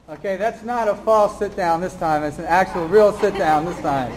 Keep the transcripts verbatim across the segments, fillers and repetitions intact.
Okay, that's not a false sit down this time. It's an actual real sit down this time.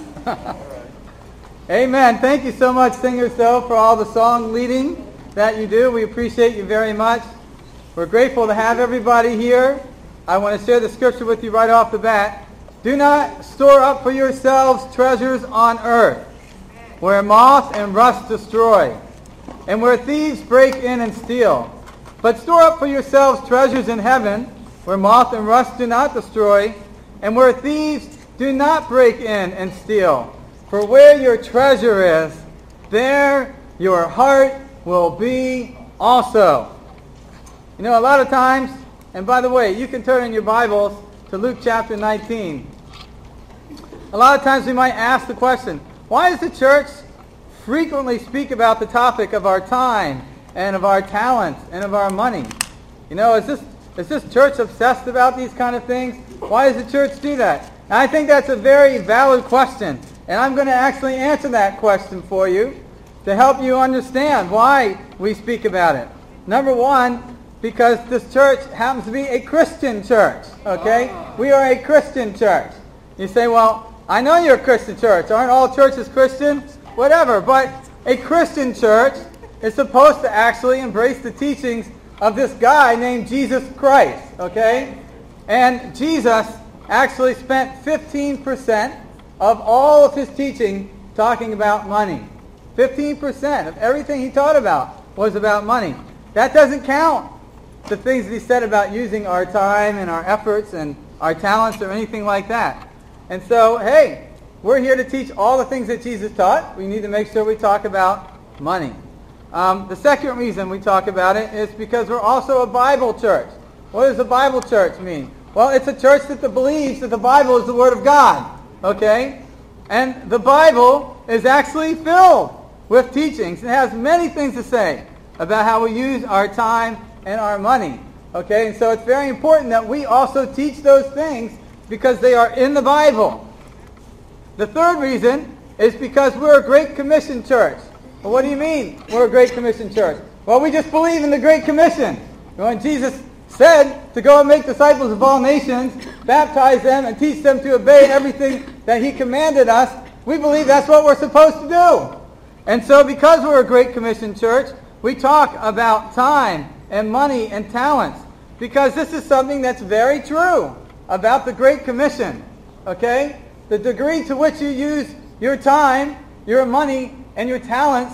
Amen. Thank you so much, singers, though, for all the song leading that you do. We appreciate you very much. We're grateful to have everybody here. I want to share the scripture with you right off the bat. Do not store up for yourselves treasures on earth, where moth and rust destroy, and where thieves break in and steal. But store up for yourselves treasures in heaven, where moth and rust do not destroy, and where thieves do not break in and steal. For where your treasure is, there your heart will be also. You know, a lot of times, and by the way, you can turn in your Bibles to Luke chapter nineteen. A lot of times we might ask the question, why does the church frequently speak about the topic of our time and of our talents and of our money? You know, is this is this church obsessed about these kind of things? Why does the church do that? And I think that's a very valid question, and I'm going to actually answer that question for you to help you understand why we speak about it. Number one, because this church happens to be a Christian church, okay? We are a Christian church. You say, well, I know you're a Christian church. Aren't all churches Christian? Whatever. But a Christian church is supposed to actually embrace the teachings of this guy named Jesus Christ, okay? And Jesus actually spent fifteen percent of all of his teaching talking about money. fifteen percent of everything he taught about was about money. That doesn't count the things that he said about using our time and our efforts and our talents or anything like that. And so, hey, we're here to teach all the things that Jesus taught. We need to make sure we talk about money. Um, the second reason we talk about it is because we're also a Bible church. What does a Bible church mean? Well, it's a church that believes that the Bible is the Word of God, okay? And the Bible is actually filled with teachings. It has many things to say about how we use our time and our money, okay? And so it's very important that we also teach those things because they are in the Bible. The third reason is because we're a Great Commission church. Well, what do you mean we're a Great Commission church? Well, we just believe in the Great Commission. When Jesus said to go and make disciples of all nations, baptize them, and teach them to obey everything that he commanded us, we believe that's what we're supposed to do. And so because we're a Great Commission church, we talk about time and money and talents because this is something that's very true about the Great Commission. Okay? The degree to which you use your time, your money, and your talents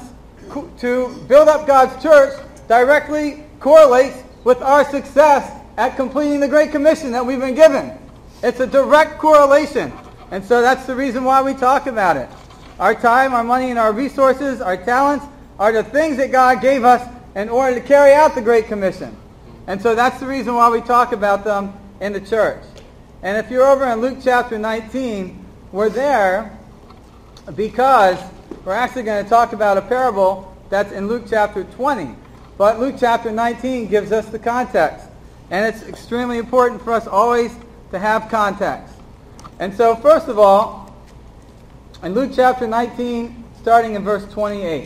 to build up God's church directly correlates with our success at completing the Great Commission that we've been given. It's a direct correlation. And so that's the reason why we talk about it. Our time, our money, and our resources, our talents are the things that God gave us in order to carry out the Great Commission. And so that's the reason why we talk about them in the church. And if you're over in Luke chapter nineteen, we're there because we're actually going to talk about a parable that's in Luke chapter twenty. But Luke chapter nineteen gives us the context. And it's extremely important for us always to have context. And so first of all, in Luke chapter nineteen, starting in verse twenty-eight.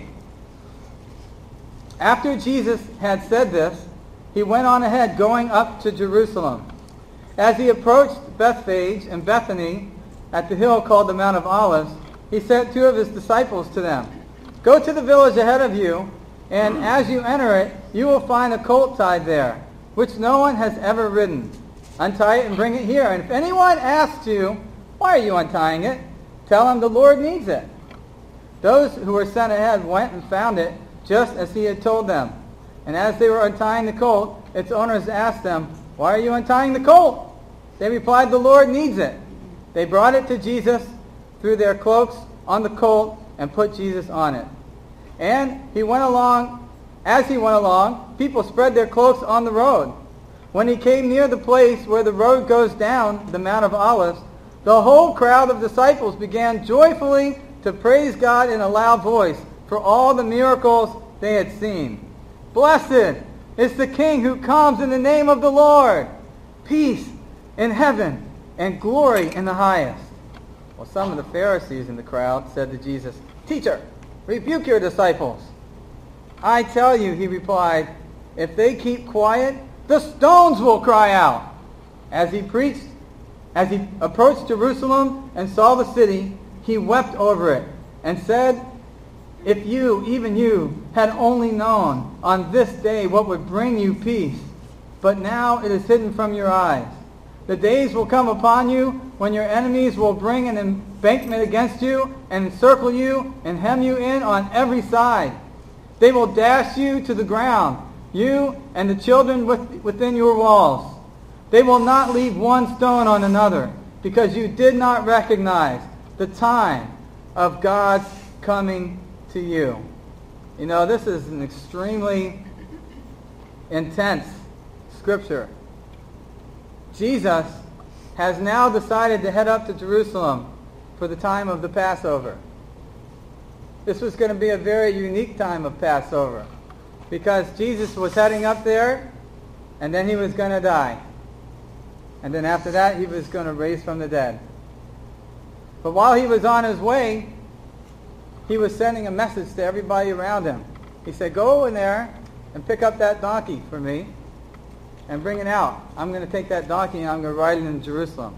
After Jesus had said this, he went on ahead, going up to Jerusalem. As he approached Bethphage and Bethany at the hill called the Mount of Olives, he sent two of his disciples to them. Go to the village ahead of you, and as you enter it, you will find a colt tied there, which no one has ever ridden. Untie it and bring it here. And if anyone asks you, why are you untying it? Tell him the Lord needs it. Those who were sent ahead went and found it just as he had told them. And as they were untying the colt, its owners asked them, why are you untying the colt? They replied, the Lord needs it. They brought it to Jesus, threw their cloaks on the colt, and put Jesus on it. And he went along, as he went along, people spread their cloaks on the road. When he came near the place where the road goes down the Mount of Olives, the whole crowd of disciples began joyfully to praise God in a loud voice for all the miracles they had seen. Blessed is the King who comes in the name of the Lord. Peace in heaven and glory in the highest. Well, some of the Pharisees in the crowd said to Jesus, Teacher, rebuke your disciples. I tell you, he replied, if they keep quiet, the stones will cry out. As he preached, as he approached Jerusalem and saw the city, he wept over it and said, if you, even you, had only known on this day what would bring you peace, but now it is hidden from your eyes. The days will come upon you when your enemies will bring an embankment against you and encircle you and hem you in on every side. They will dash you to the ground, you and the children within your walls. They will not leave one stone on another, because you did not recognize the time of God's coming to you. You know, this is an extremely intense scripture. Jesus has now decided to head up to Jerusalem for the time of the Passover. This was going to be a very unique time of Passover, because Jesus was heading up there, and then he was going to die. And then after that, he was going to raise from the dead. But while he was on his way, he was sending a message to everybody around him. He said, go in there and pick up that donkey for me and bring it out. I'm going to take that donkey and I'm going to ride it into Jerusalem.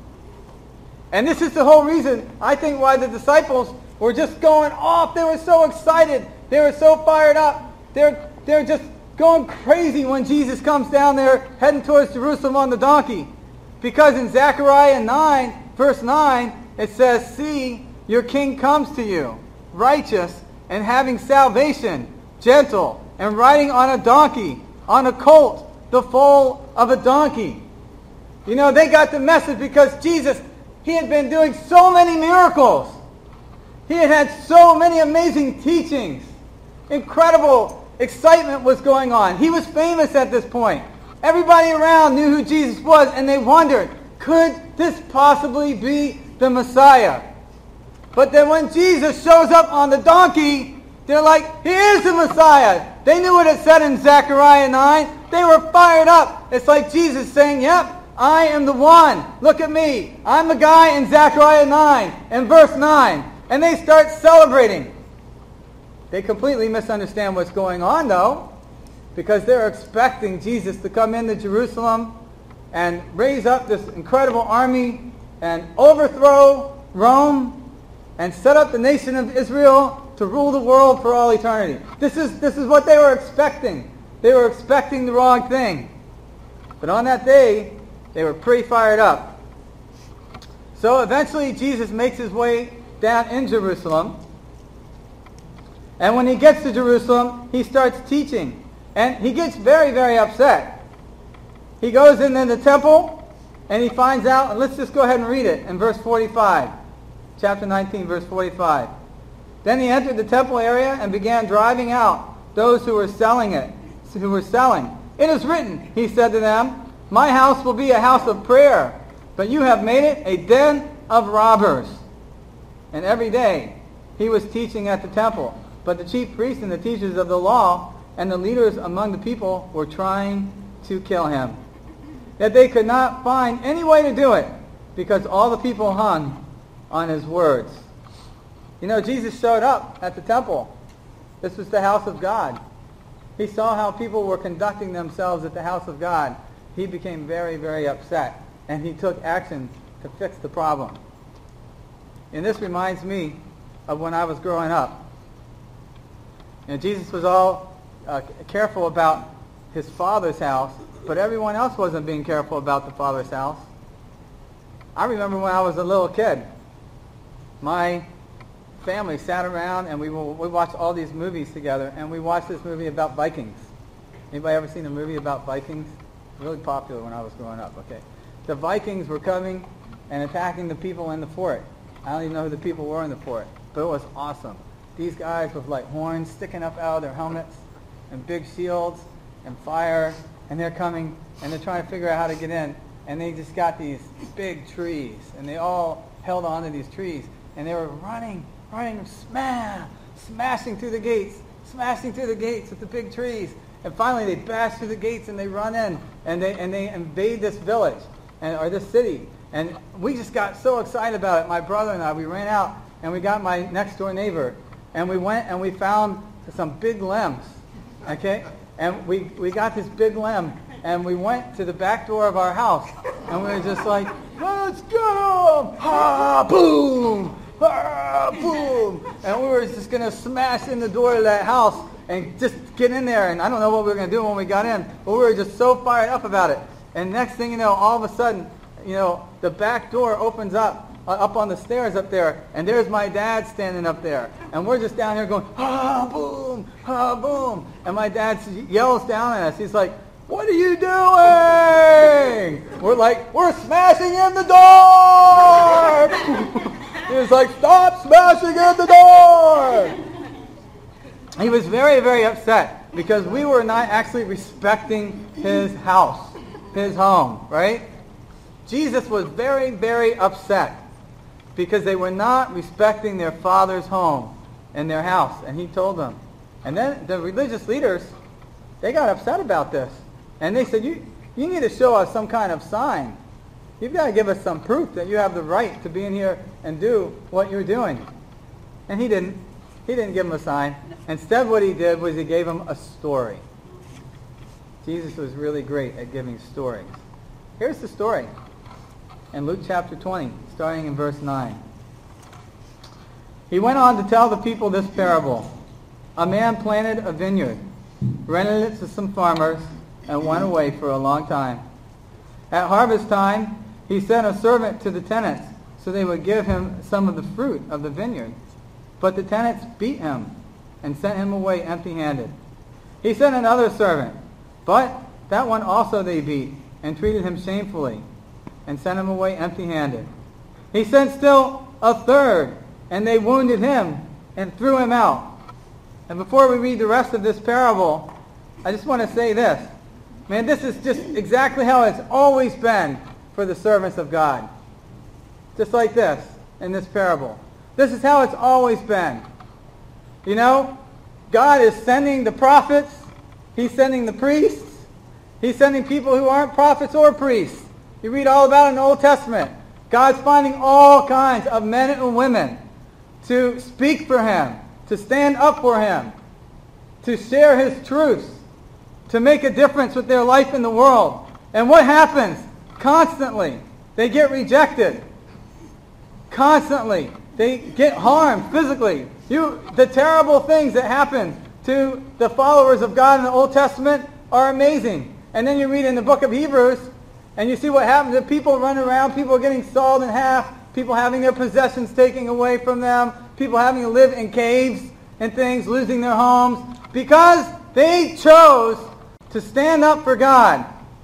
And this is the whole reason, I think, why the disciples were just going off. They were so excited. They were so fired up. They're, they're just going crazy when Jesus comes down there heading towards Jerusalem on the donkey. Because in Zechariah nine, verse nine, it says, see, your king comes to you, righteous and having salvation, gentle, and riding on a donkey, on a colt, the foal of a donkey. You know, they got the message because Jesus, he had been doing so many miracles. He had had so many amazing teachings. Incredible excitement was going on. He was famous at this point. Everybody around knew who Jesus was, and they wondered, could this possibly be the Messiah? But then when Jesus shows up on the donkey, they're like, he is the Messiah. They knew what it said in Zechariah nine. They were fired up. It's like Jesus saying, yep, I am the one. Look at me. I'm the guy in Zechariah nine and verse nine. And they start celebrating. They completely misunderstand what's going on, though, because they're expecting Jesus to come into Jerusalem and raise up this incredible army and overthrow Rome and set up the nation of Israel to rule the world for all eternity. This is, this is what they were expecting. They were expecting the wrong thing. But on that day, they were pretty fired up. So eventually Jesus makes his way down in Jerusalem. And when he gets to Jerusalem, he starts teaching. And he gets very, very upset. He goes into the temple, and he finds out, and let's just go ahead and read it in verse forty-five. Chapter nineteen, verse forty-five. Then he entered the temple area and began driving out those who were selling it, who were selling. It is written, he said to them, my house will be a house of prayer, but you have made it a den of robbers. And every day he was teaching at the temple. But the chief priests and the teachers of the law and the leaders among the people were trying to kill him. Yet they could not find any way to do it, because all the people hung on his words. You know, Jesus showed up at the temple. This was the house of God. He saw how people were conducting themselves at the house of God. He became very, very upset, and he took action to fix the problem. And this reminds me of when I was growing up. You know, Jesus was all uh, careful about his Father's house, but everyone else wasn't being careful about the Father's house. I remember when I was a little kid, my family sat around and we we watched all these movies together, and we watched this movie about Vikings. Anybody ever seen a movie about Vikings? Really popular when I was growing up, okay. The Vikings were coming and attacking the people in the fort. I don't even know who the people were in the fort, but it was awesome. These guys with like horns sticking up out of their helmets and big shields and fire, and they're coming and they're trying to figure out how to get in, and they just got these big trees, and they all held on to these trees, and they were running, running, smash, smashing through the gates, smashing through the gates with the big trees, and finally they bash through the gates and they run in, and they and they invade this village and or this city, and we just got so excited about it. My brother and I, we ran out and we got my next door neighbor, and we went and we found some big limbs, okay? And we, we got this big limb, and we went to the back door of our house, and we were just like, let's get them! Ha! Boom! Ha! Boom! And we were just going to smash in the door of that house and just get in there. And I don't know what we were going to do when we got in, but we were just so fired up about it. And next thing you know, all of a sudden, you know, the back door opens up, uh, up on the stairs up there, and there's my dad standing up there. And we're just down here going, ha! Boom! Ha! Boom! And my dad yells down at us. He's like, what are you doing? We're like, we're smashing in the door! He was like, stop smashing in the door! He was very, very upset because we were not actually respecting his house, his home, right? Jesus was very, very upset because they were not respecting their father's home and their house, and he told them. And then the religious leaders, they got upset about this. And they said, you, you need to show us some kind of sign. You've got to give us some proof that you have the right to be in here and do what you're doing. And he didn't. He didn't give them a sign. Instead, what he did was he gave them a story. Jesus was really great at giving stories. Here's the story in Luke chapter twenty, starting in verse nine. He went on to tell the people this parable. A man planted a vineyard, rented it to some farmers, and went away for a long time. At harvest time, he sent a servant to the tenants so they would give him some of the fruit of the vineyard. But the tenants beat him and sent him away empty-handed. He sent another servant, but that one also they beat and treated him shamefully and sent him away empty-handed. He sent still a third, and they wounded him and threw him out. And before we read the rest of this parable, I just want to say this. Man, this is just exactly how it's always been for the servants of God. Just like this in this parable. This is how it's always been. You know, God is sending the prophets. He's sending the priests. He's sending people who aren't prophets or priests. You read all about it in the Old Testament. God's finding all kinds of men and women to speak for him, to stand up for him, to share his truths, to make a difference with their life in the world. And what happens? Constantly, they get rejected. Constantly, they get harmed physically. You, the terrible things that happen to the followers of God in the Old Testament are amazing. And then you read in the book of Hebrews, and you see what happens to people running around, people getting sawed in half, people having their possessions taken away from them, people having to live in caves and things, losing their homes, because they chose to stand up for God.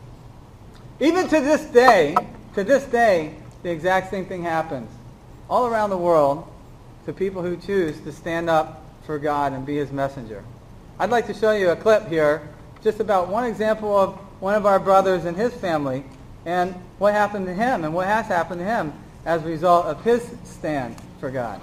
Even to this day, to this day, the exact same thing happens all around the world to people who choose to stand up for God and be his messenger. I'd like to show you a clip here, just about one example of one of our brothers and his family, and what happened to him and what has happened to him as a result of his stand for God.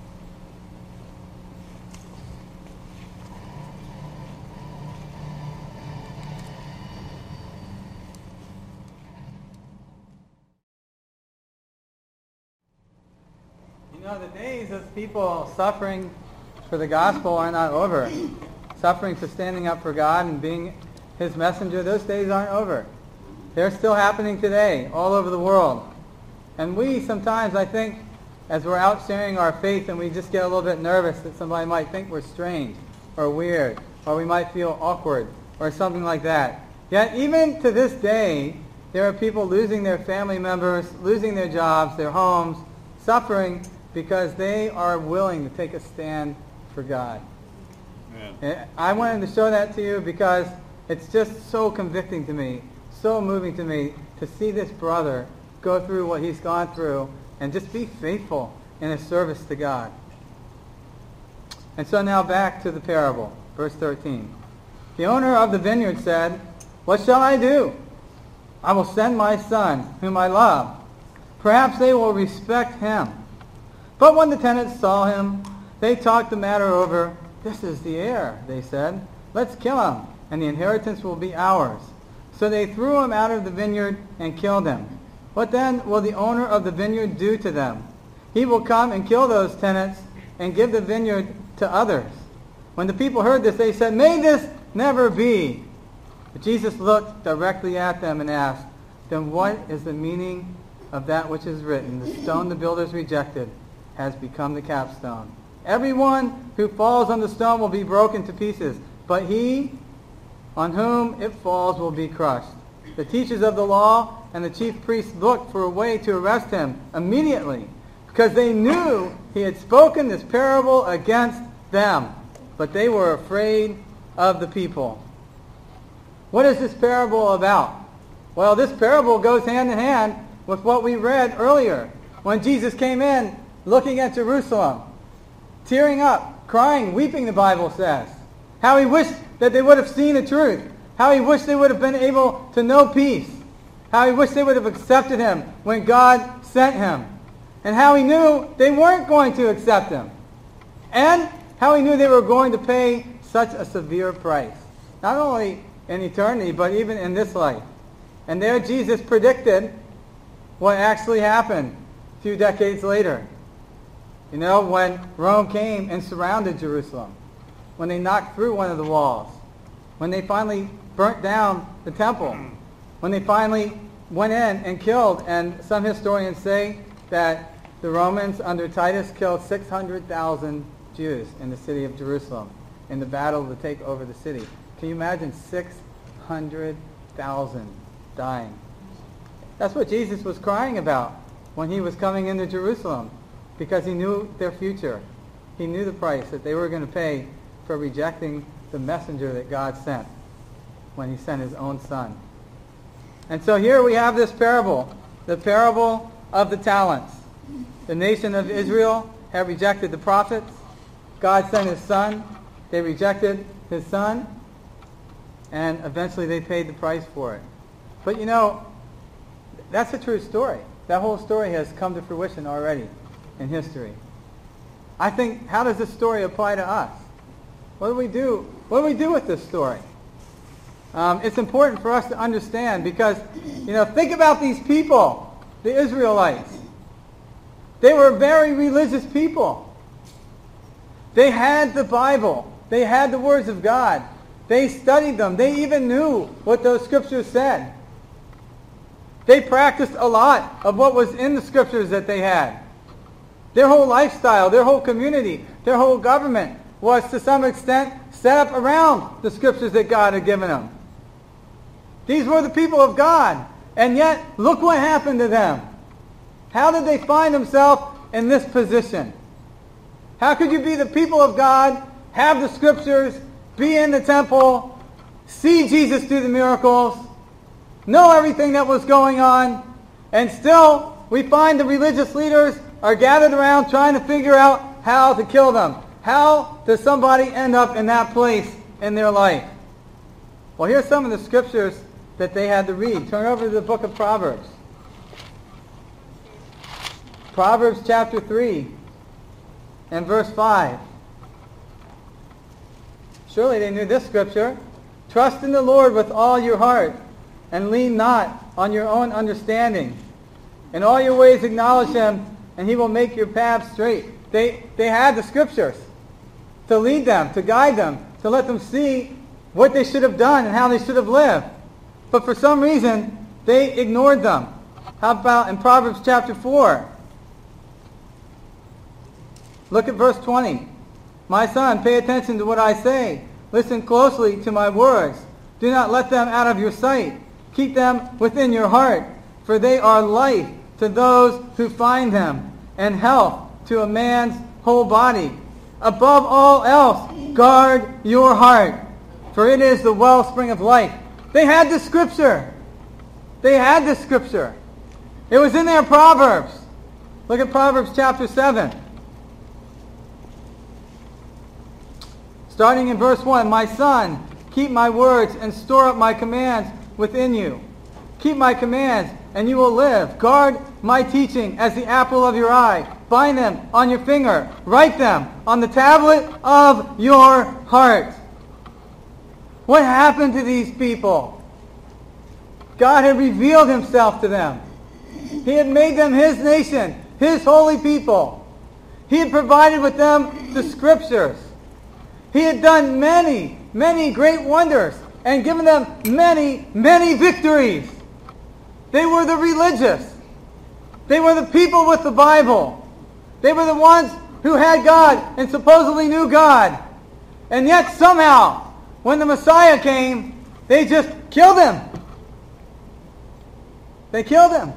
You know, the days of people suffering for the gospel are not over. Suffering for standing up for God and being his messenger, those days aren't over. They're still happening today all over the world. And we sometimes, I think, as we're out sharing our faith and we just get a little bit nervous that somebody might think we're strange or weird, or we might feel awkward or something like that. Yet even to this day, there are people losing their family members, losing their jobs, their homes, suffering because they are willing to take a stand for God. Yeah. I wanted to show that to you because it's just so convicting to me, so moving to me to see this brother go through what he's gone through and just be faithful in his service to God. And so now back to the parable, verse thirteen. The owner of the vineyard said, "What shall I do? I will send my son, whom I love. Perhaps they will respect him." But when the tenants saw him, they talked the matter over. "This is the heir," they said. "Let's kill him, and the inheritance will be ours." So they threw him out of the vineyard and killed him. What then will the owner of the vineyard do to them? He will come and kill those tenants and give the vineyard to others. When the people heard this, they said, "May this never be." But Jesus looked directly at them and asked, "Then what is the meaning of that which is written? The stone the builders rejected has become the capstone. Everyone who falls on the stone will be broken to pieces, but he on whom it falls will be crushed." The teachers of the law and the chief priests looked for a way to arrest him immediately, because they knew he had spoken this parable against them, but they were afraid of the people. What is this parable about? Well, this parable goes hand in hand with what we read earlier, when Jesus came in looking at Jerusalem, tearing up, crying, weeping, the Bible says. How he wished that they would have seen the truth. How he wished they would have been able to know peace. How he wished they would have accepted him when God sent him. And how he knew they weren't going to accept him. And how he knew they were going to pay such a severe price. Not only in eternity, but even in this life. And there Jesus predicted what actually happened a few decades later. You know, when Rome came and surrounded Jerusalem. When they knocked through one of the walls. When they finally burnt down the temple. When they finally went in and killed. And some historians say that the Romans under Titus killed six hundred thousand Jews in the city of Jerusalem in the battle to take over the city. Can you imagine six hundred thousand dying? That's what Jesus was crying about when he was coming into Jerusalem, because he knew their future. He knew the price that they were going to pay for rejecting the messenger that God sent when he sent his own son. And so here we have this parable, the parable of the talents. The nation of Israel had rejected the prophets. God sent his son. They rejected his son. And eventually they paid the price for it. But you know, that's a true story. That whole story has come to fruition already in history. I think, how does this story apply to us? What do we do? What do we do with this story? Um, it's important for us to understand because, you know, think about these people, the Israelites. They were very religious people. They had the Bible. They had the words of God. They studied them. They even knew what those scriptures said. They practiced a lot of what was in the scriptures that they had. Their whole lifestyle, their whole community, their whole government was to some extent set up around the scriptures that God had given them. These were the people of God. And yet, look what happened to them. How did they find themselves in this position? How could you be the people of God, have the scriptures, be in the temple, see Jesus do the miracles, know everything that was going on, and still we find the religious leaders are gathered around trying to figure out how to kill them. How does somebody end up in that place in their life? Well, here's some of the scriptures that they had to read. Turn over to the book of Proverbs. Proverbs chapter three and verse five. Surely they knew this scripture. Trust in the Lord with all your heart, and lean not on your own understanding. In all your ways acknowledge him, and he will make your paths straight. They, they had the scriptures to lead them, to guide them, to let them see what they should have done and how they should have lived. But for some reason, they ignored them. How about in Proverbs chapter four? Look at verse twenty. My son, pay attention to what I say. Listen closely to my words. Do not let them out of your sight. Keep them within your heart, for they are life to those who find them, and health to a man's whole body. Above all else, guard your heart, for it is the wellspring of life. They had the scripture. They had the scripture. It was in their Proverbs. Look at Proverbs chapter seven. Starting in verse one, my son, keep my words and store up my commands within you. Keep my commands, and you will live. Guard my teaching as the apple of your eye. Bind them on your finger. Write them on the tablet of your heart. What happened to these people? God had revealed himself to them. He had made them his nation, his holy people. He had provided with them the scriptures. He had done many, many great wonders and given them many, many victories. They were the religious. They were the people with the Bible. They were the ones who had God and supposedly knew God. And yet somehow, when the Messiah came, they just killed him. They killed him.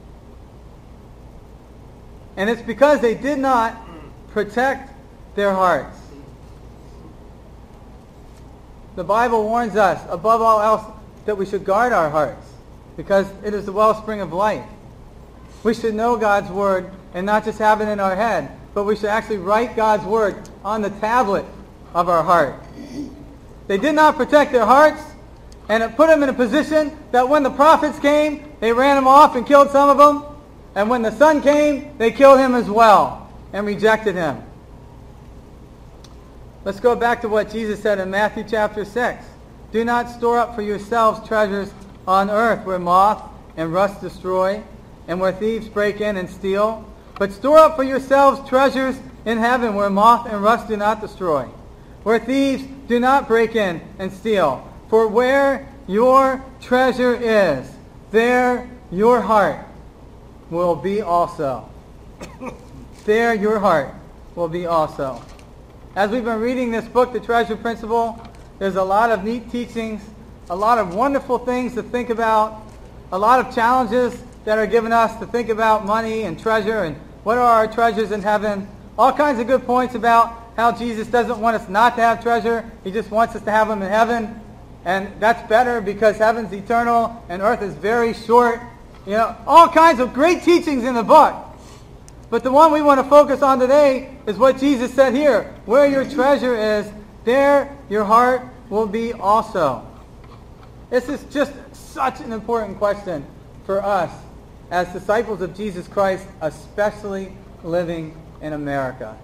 And it's because they did not protect their hearts. The Bible warns us, above all else, that we should guard our hearts, because it is the wellspring of life. We should know God's Word and not just have it in our head, but we should actually write God's Word on the tablet of our heart. They did not protect their hearts, and it put them in a position that when the prophets came, they ran them off and killed some of them, and when the Son came, they killed him as well and rejected him. Let's go back to what Jesus said in Matthew chapter six. Do not store up for yourselves treasures on earth where moth and rust destroy and where thieves break in and steal, but store up for yourselves treasures in heaven where moth and rust do not destroy, where thieves do not break in and steal. For where your treasure is, there your heart will be also. There your heart will be also. As we've been reading this book, The Treasure Principle, there's a lot of neat teachings, a lot of wonderful things to think about, a lot of challenges that are given us to think about money and treasure and what are our treasures in heaven. All kinds of good points about how Jesus doesn't want us not to have treasure. He just wants us to have them in heaven. And that's better because heaven's eternal and earth is very short. You know, all kinds of great teachings in the book. But the one we want to focus on today is what Jesus said here. Where your treasure is, there your heart will be also. This is just such an important question for us as disciples of Jesus Christ, especially living in America.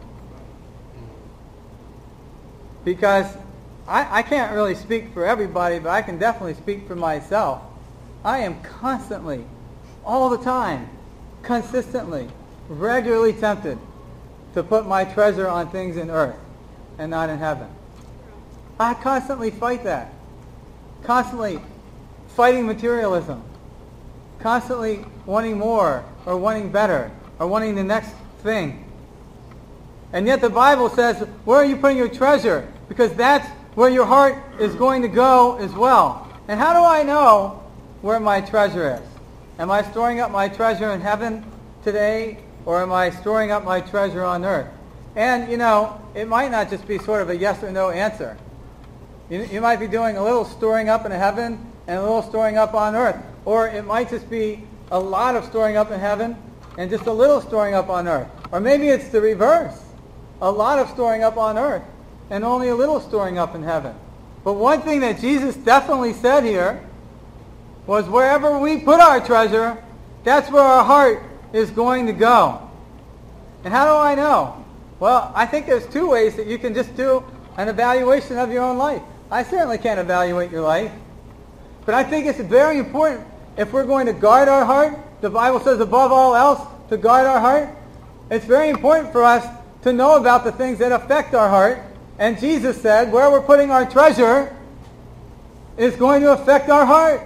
Because I, I can't really speak for everybody, but I can definitely speak for myself. I am constantly, all the time, consistently, regularly tempted to put my treasure on things in earth and not in heaven. I constantly fight that. Constantly fighting materialism. Constantly wanting more or wanting better or wanting the next thing. And yet the Bible says, where are you putting your treasure? Because that's where your heart is going to go as well. And how do I know where my treasure is? Am I storing up my treasure in heaven today, or am I storing up my treasure on earth? And, you know, it might not just be sort of a yes or no answer. You, you might be doing a little storing up in heaven and a little storing up on earth. Or it might just be a lot of storing up in heaven and just a little storing up on earth. Or maybe it's the reverse. A lot of storing up on earth and only a little storing up in heaven. But one thing that Jesus definitely said here was wherever we put our treasure, that's where our heart is going to go. And how do I know? Well, I think there's two ways that you can just do an evaluation of your own life. I certainly can't evaluate your life. But I think it's very important if we're going to guard our heart. The Bible says above all else to guard our heart. It's very important for us to know about the things that affect our heart. And Jesus said where we're putting our treasure is going to affect our heart.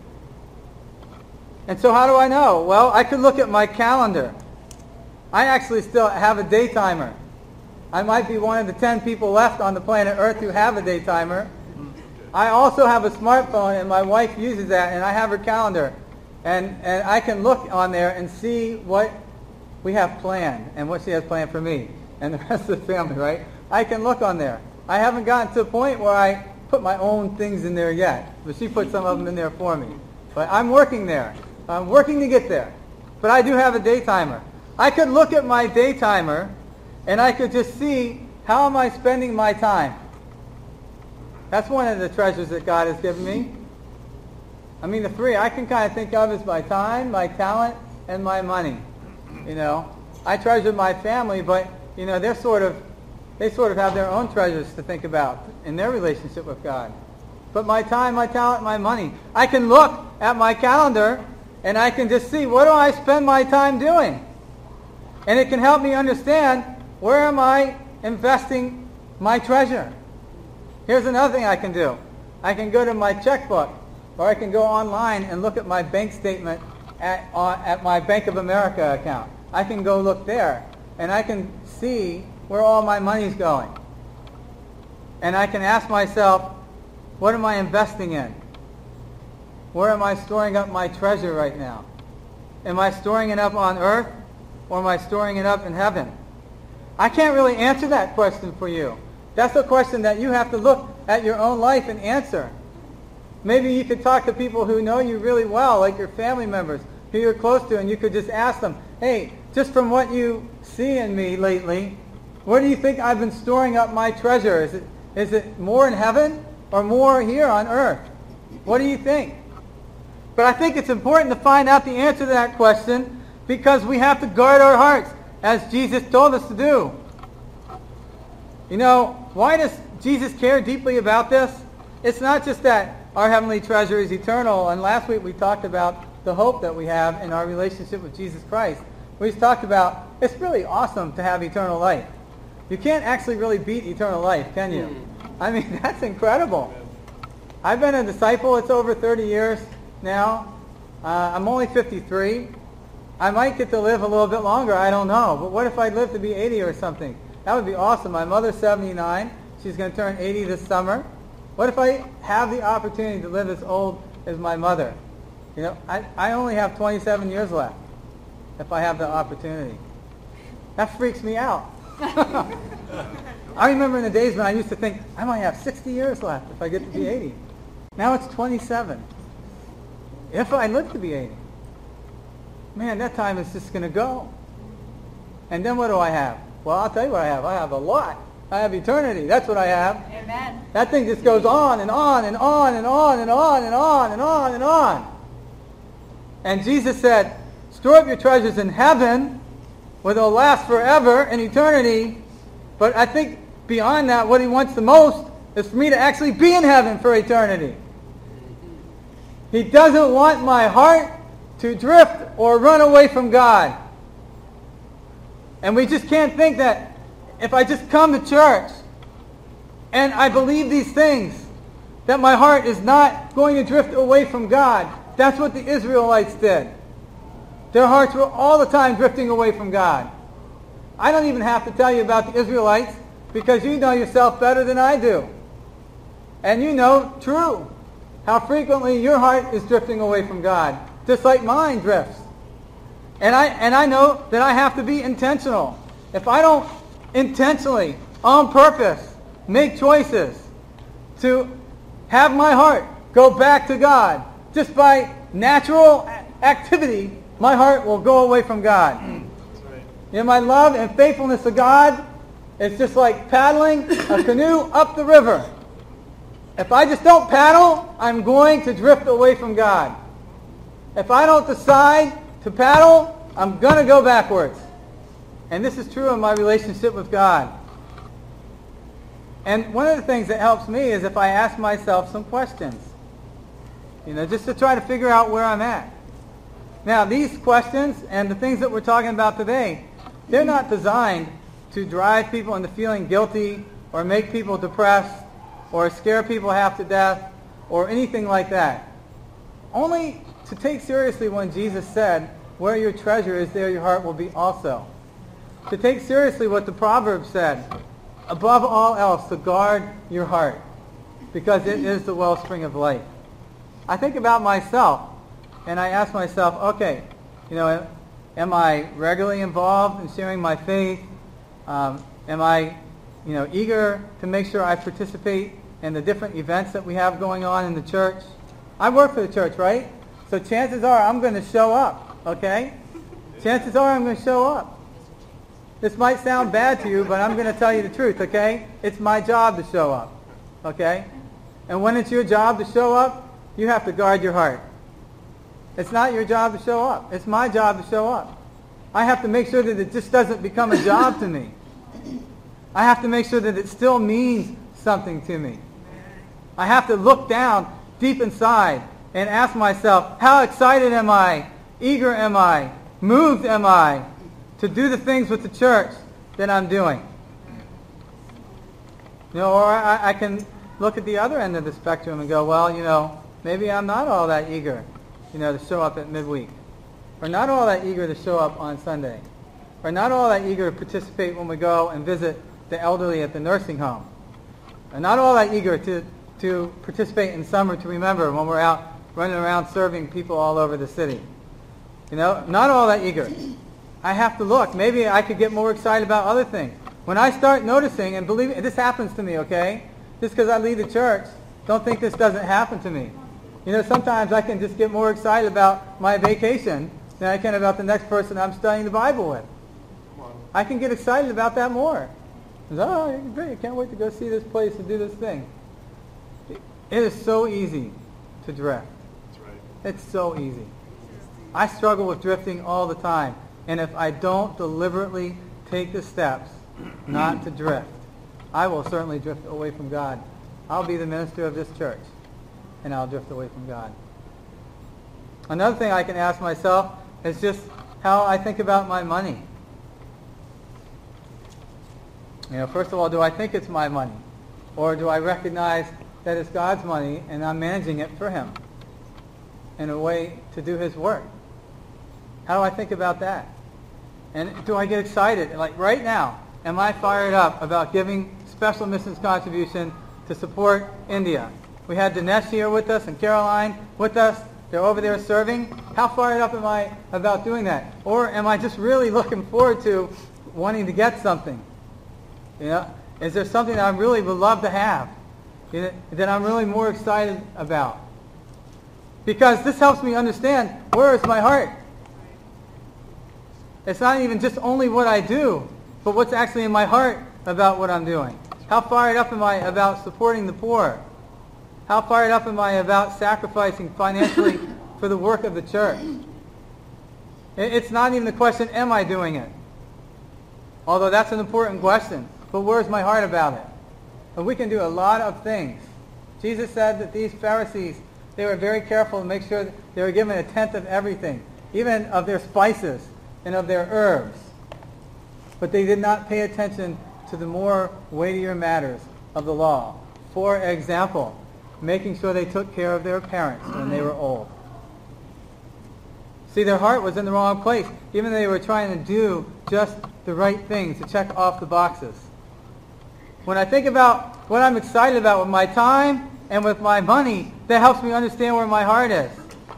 And so how do I know? Well, I could look at my calendar. I actually still have a day timer. I might be one of the ten people left on the planet Earth who have a day timer. I also have a smartphone, and my wife uses that, and I have her calendar. And, and I can look on there and see what we have planned and what she has planned for me and the rest of the family, right? I can look on there. I haven't gotten to a point where I put my own things in there yet, but she put some of them in there for me. But I'm working there. I'm working to get there. But I do have a day timer. I could look at my day timer, and I could just see how am I spending my time. That's one of the treasures that God has given me. I mean, the three I can kind of think of as my time, my talent, and my money. You know, I treasure my family, but you know, they're sort of, they sort of have their own treasures to think about in their relationship with God. But my time, my talent, my money, I can look at my calendar and I can just see what do I spend my time doing, and it can help me understand where am I investing my treasure. Here's another thing I can do. I can go to my checkbook, or I can go online and look at my bank statement at, uh, at my Bank of America account. I can go look there, and I can see where all my money's going. And I can ask myself, what am I investing in? Where am I storing up my treasure right now? Am I storing it up on earth, or am I storing it up in heaven? I can't really answer that question for you. That's a question that you have to look at your own life and answer. Maybe you could talk to people who know you really well, like your family members, who you're close to, and you could just ask them, hey, just from what you see in me lately, where do you think I've been storing up my treasure? Is it, is it more in heaven or more here on earth? What do you think? But I think it's important to find out the answer to that question, because we have to guard our hearts, as Jesus told us to do. You know, why does Jesus care deeply about this? It's not just that our heavenly treasure is eternal, and last week we talked about the hope that we have in our relationship with Jesus Christ. We talked about it's really awesome to have eternal life. You can't actually really beat eternal life, can you? I mean, that's incredible. I've been a disciple, it's over thirty years now. Uh, I'm only fifty-three. I might get to live a little bit longer, I don't know. But what if I live to be eighty or something? That would be awesome. My mother's seventy-nine. She's going to turn eighty this summer. What if I have the opportunity to live as old as my mother? You know, I, I only have twenty-seven years left if I have the opportunity. That freaks me out. I remember in the days when I used to think, I might have sixty years left if I get to be eighty. Now it's twenty-seven. If I live to be eighty. Man, that time is just going to go. And then what do I have? Well, I'll tell you what I have. I have a lot. I have eternity. That's what I have. Amen. That thing just goes on and on and on and on and on and on and on and on. And Jesus said, store up your treasures in heaven where they'll last forever in eternity. But I think beyond that, what he wants the most is for me to actually be in heaven for eternity. He doesn't want my heart to drift or run away from God. And we just can't think that if I just come to church and I believe these things, that my heart is not going to drift away from God. That's what the Israelites did. Their hearts were all the time drifting away from God. I don't even have to tell you about the Israelites, because you know yourself better than I do. And you know, true, how frequently your heart is drifting away from God, just like mine drifts. And I and I know that I have to be intentional. If I don't intentionally, on purpose, make choices to have my heart go back to God, just by natural activity, my heart will go away from God. That's right. You know, my love and faithfulness to God is just like paddling a canoe up the river. If I just don't paddle, I'm going to drift away from God. If I don't decide to paddle, I'm going to go backwards. And this is true in my relationship with God. And one of the things that helps me is if I ask myself some questions. You know, just to try to figure out where I'm at. Now, these questions and the things that we're talking about today, they're not designed to drive people into feeling guilty or make people depressed or scare people half to death or anything like that. Only to take seriously when Jesus said, where your treasure is, there your heart will be also. To take seriously what the Proverbs said, above all else, to guard your heart, because it is the wellspring of life. I think about myself, and I ask myself, okay, you know, am I regularly involved in sharing my faith? Um, am I, you know, eager to make sure I participate in the different events that we have going on in the church? I work for the church, right? So chances are I'm going to show up, okay? Chances are I'm going to show up. This might sound bad to you, but I'm going to tell you the truth, okay? It's my job to show up, okay? And when it's your job to show up, you have to guard your heart. It's not your job to show up. It's my job to show up. I have to make sure that it just doesn't become a job to me. I have to make sure that it still means something to me. I have to look down deep inside and ask myself, how excited am I? Eager am I? Moved am I to do the things with the church that I'm doing? You know, or I, I can look at the other end of the spectrum and go, well, you know, maybe I'm not all that eager, you know, to show up at midweek, or not all that eager to show up on Sunday, or not all that eager to participate when we go and visit the elderly at the nursing home, or not all that eager to, to participate in Summer to Remember when we're out running around serving people all over the city. You know, not all that eager. I have to look. Maybe I could get more excited about other things. When I start noticing, and believe me, this happens to me, okay? Just because I leave the church, don't think this doesn't happen to me. You know, sometimes I can just get more excited about my vacation than I can about the next person I'm studying the Bible with. I can get excited about that more. Oh, great, I can't wait to go see this place and do this thing. It is so easy to drift. That's right. It's so easy. I struggle with drifting all the time. And if I don't deliberately take the steps not to drift, I will certainly drift away from God. I'll be the minister of this church, and I'll drift away from God. Another thing I can ask myself is just how I think about my money. You know, first of all, do I think it's my money? Or do I recognize that it's God's money and I'm managing it for Him in a way to do His work? How do I think about that? And do I get excited? Like right now, am I fired up about giving special missions contribution to support India? We had Dinesh here with us and Caroline with us. They're over there serving. How fired up am I about doing that? Or am I just really looking forward to wanting to get something? You know, is there something that I really would love to have, you know, that I'm really more excited about? Because this helps me understand, where is my heart? It's not even just only what I do, but what's actually in my heart about what I'm doing. How fired up am I about supporting the poor? How fired up am I about sacrificing financially for the work of the church? It's not even the question, am I doing it? Although that's an important question. But where's my heart about it? And we can do a lot of things. Jesus said that these Pharisees, they were very careful to make sure that they were given a tenth of everything, even of their spices and of their herbs. But they did not pay attention to the more weightier matters of the law. For example, making sure they took care of their parents when they were old. See, their heart was in the wrong place, even though they were trying to do just the right things to check off the boxes. When I think about what I'm excited about with my time and with my money, that helps me understand where my heart is.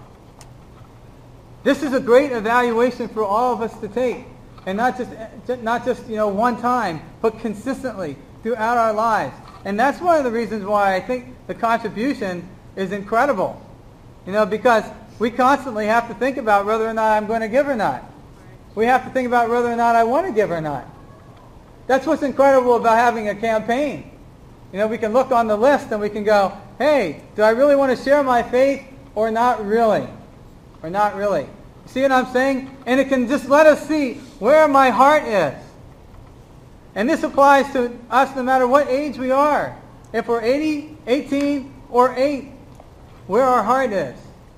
This is a great evaluation for all of us to take, and not just not just you know one time, but consistently throughout our lives. And that's one of the reasons why I think the contribution is incredible. You know, because we constantly have to think about whether or not I'm going to give or not. We have to think about whether or not I want to give or not. That's what's incredible about having a campaign. You know, we can look on the list and we can go, hey, do I really want to share my faith or not really? Or not really? See what I'm saying? And it can just let us see where my heart is. And this applies to us no matter what age we are. If we're eighty, eighteen, or eight, where our heart is.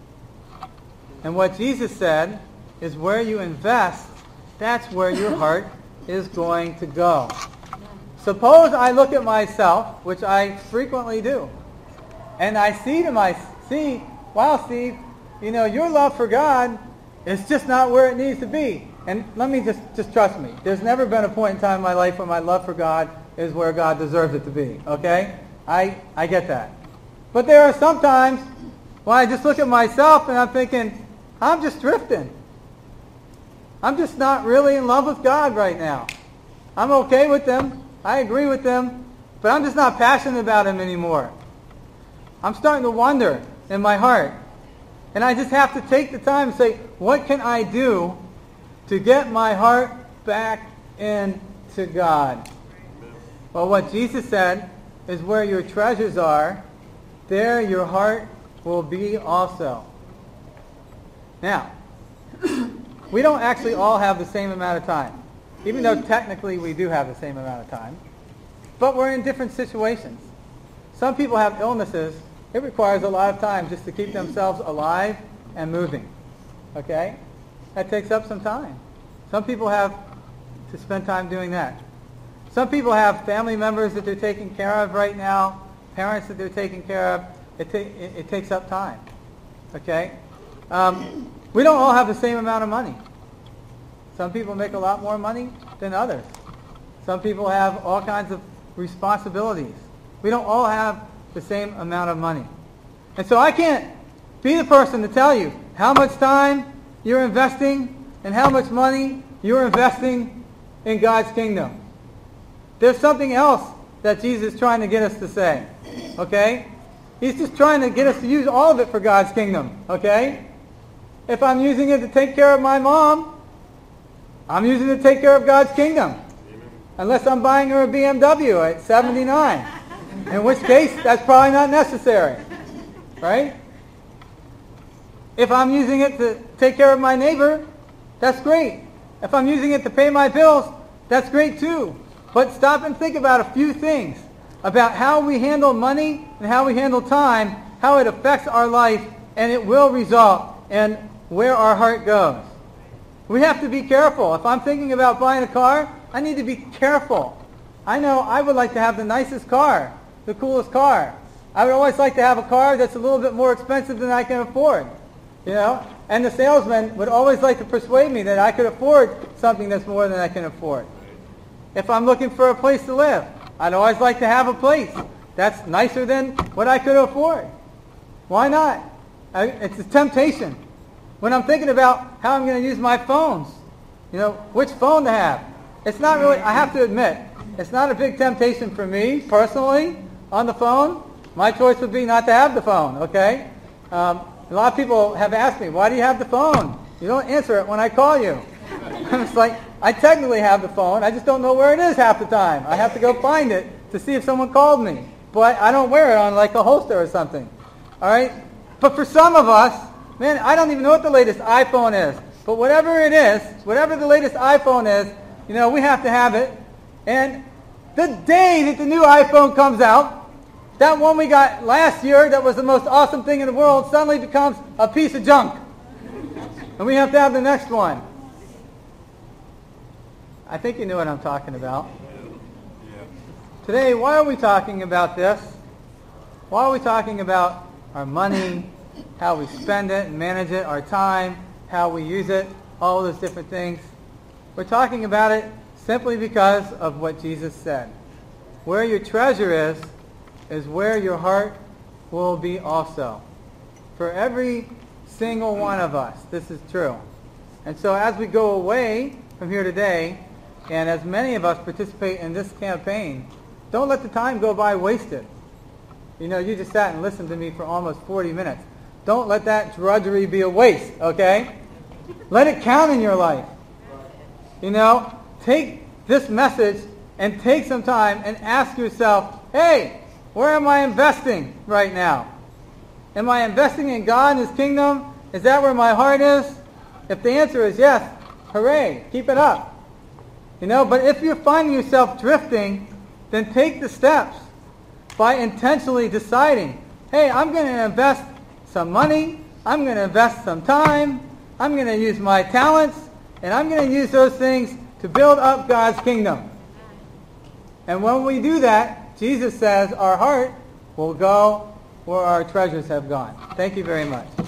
And what Jesus said is where you invest, that's where your heart is going to go. Suppose I look at myself, which I frequently do, and I see to my see, wow, Steve, you know, your love for God is just not where it needs to be. And let me just, just trust me. There's never been a point in time in my life where my love for God is where God deserves it to be. Okay? I, I get that. But there are some times when I just look at myself and I'm thinking, I'm just drifting. I'm just not really in love with God right now. I'm okay with Him. I agree with Him. But I'm just not passionate about Him anymore. I'm starting to wonder in my heart. And I just have to take the time and say, what can I do to get my heart back into God? Well, what Jesus said is where your treasures are, there your heart will be also. Now, we don't actually all have the same amount of time, even though technically we do have the same amount of time. But we're in different situations. Some people have illnesses. It requires a lot of time just to keep themselves alive and moving. Okay? That takes up some time. Some people have to spend time doing that. Some people have family members that they're taking care of right now, parents that they're taking care of, it, ta- it, it takes up time. Okay? Um, we don't all have the same amount of money. Some people make a lot more money than others. Some people have all kinds of responsibilities. We don't all have the same amount of money. And so I can't be the person to tell you how much time you're investing and how much money you're investing in God's kingdom. There's something else that Jesus is trying to get us to say. Okay? He's just trying to get us to use all of it for God's kingdom. Okay? If I'm using it to take care of my mom, I'm using it to take care of God's kingdom. Unless I'm buying her a B M W at seventy-nine. In which case, that's probably not necessary. Right? If I'm using it to take care of my neighbor, that's great. If I'm using it to pay my bills, that's great too. But stop and think about a few things. About how we handle money and how we handle time, how it affects our life, and it will result in where our heart goes. We have to be careful. If I'm thinking about buying a car, I need to be careful. I know I would like to have the nicest car, the coolest car. I would always like to have a car that's a little bit more expensive than I can afford. You know? And the salesman would always like to persuade me that I could afford something that's more than I can afford. If I'm looking for a place to live, I'd always like to have a place that's nicer than what I could afford. Why not? I, it's a temptation. When I'm thinking about how I'm going to use my phones, you know, which phone to have, it's not really, I have to admit, it's not a big temptation for me personally on the phone. My choice would be not to have the phone, okay? Um, a lot of people have asked me, why do you have the phone? You don't answer it when I call you. It's like, I technically have the phone, I just don't know where it is half the time. I have to go find it to see if someone called me. But I don't wear it on like a holster or something. All right? But for some of us, man, I don't even know what the latest iPhone is. But whatever it is, whatever the latest iPhone is, you know, we have to have it. And the day that the new iPhone comes out, that one we got last year that was the most awesome thing in the world suddenly becomes a piece of junk. And we have to have the next one. I think you know what I'm talking about. Today, why are we talking about this? Why are we talking about our money, how we spend it and manage it, our time, how we use it, all those different things? We're talking about it simply because of what Jesus said. Where your treasure is, is where your heart will be also. For every single one of us, this is true. And so as we go away from here today, and as many of us participate in this campaign, don't let the time go by wasted. You know, you just sat and listened to me for almost forty minutes. Don't let that drudgery be a waste, okay? Let it count in your life. You know, take this message and take some time and ask yourself, hey, where am I investing right now? Am I investing in God and His kingdom? Is that where my heart is? If the answer is yes, hooray, keep it up. You know, but if you're finding yourself drifting, then take the steps by intentionally deciding, hey, I'm going to invest some money, I'm going to invest some time, I'm going to use my talents, and I'm going to use those things to build up God's kingdom. And when we do that, Jesus says our heart will go where our treasures have gone. Thank you very much.